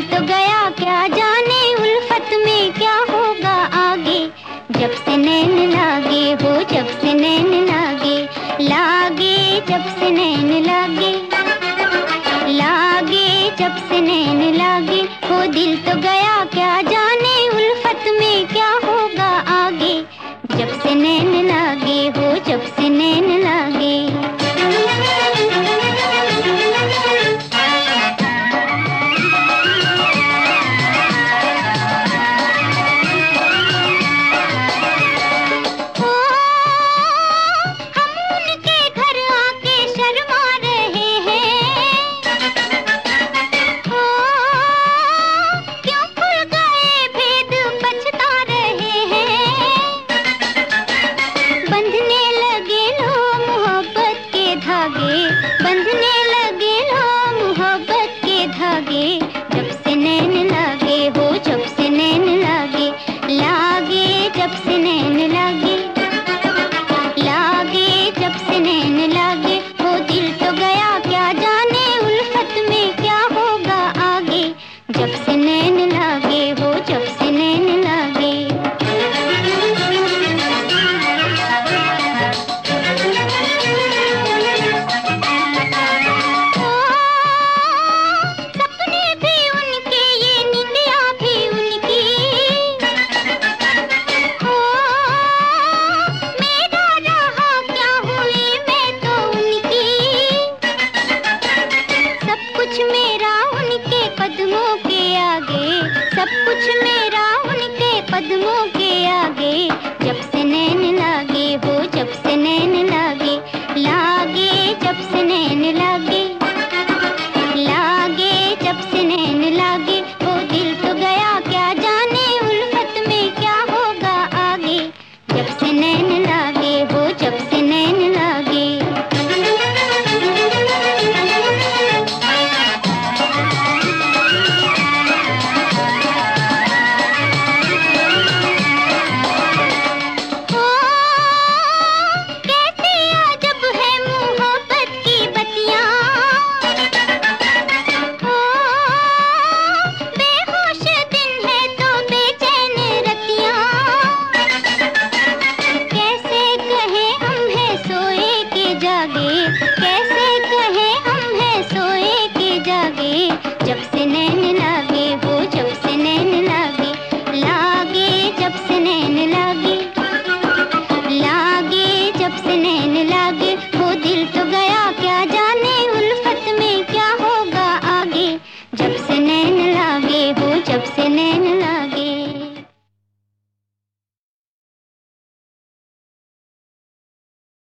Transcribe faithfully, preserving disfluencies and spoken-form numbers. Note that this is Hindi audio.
तो गया क्या जाने उल्फत में क्या होगा आगे। जब से नैन लागे हो, जब से नैन लागे, लागे जब से नैन लागे, लागे जब से नैन लागे हो। दिल तो गया क्या जाने उल्फत में क्या होगा आगे। जब से नैन लागे हो, जब से नैन लागे। बंधने लगे लो मोहब्बत के धागे। जब से नैन लागे हो, जब से नैन लागे, लागे जब से नैन लागे, लागे जब से नैन लागे हो। दिल तो गया क्या जाने उल्फत में क्या होगा आगे। जब से नैन लागे हो, जब से नैन लागे। कदमों के आगे सब कुछ मेरा उनके कदमों